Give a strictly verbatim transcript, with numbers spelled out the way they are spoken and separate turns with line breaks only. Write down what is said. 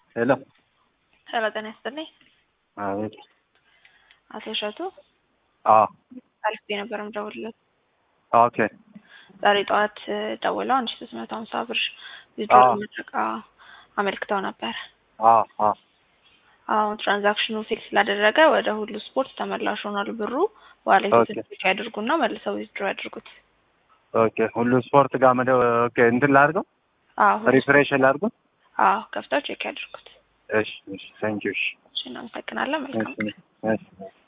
ሄሎ
ሄሎ ጤና ይስጥልኝ።
አቤት።
አቶ እሸቱ
አዎ
አልፌ ነበር የምደውልለት።
ኦኬ
ዛሬ ጠዋት ደውለው አንድ ሺህ ሦስት መቶ ሀምሳ ብር ዊዝድሮ ለማድረግ አመልክተው ነበር።
አዎ አዎ
አሁን ትራንዛክሽኑ ፌል ስላደረገ ወደ ሁሉ ስፖርት ተመላሽ ሆኗል ብሩ። ዋሌት ቼክ ያድርጉና መልሰው ዊዝድሮ ያድርጉት።
ኦኬ ሁሉ ስፖርት ጋር መደ ኦኬ እንትን ላድርገው?
አዎ
ሪፍሬሽ ላድርገው?
አዎ ከፍተው ቼክ ያድርጉት።
እሺ እሺ ታንክ ዩ። እሺ
እናመሰግናለን። መልካም
እሺ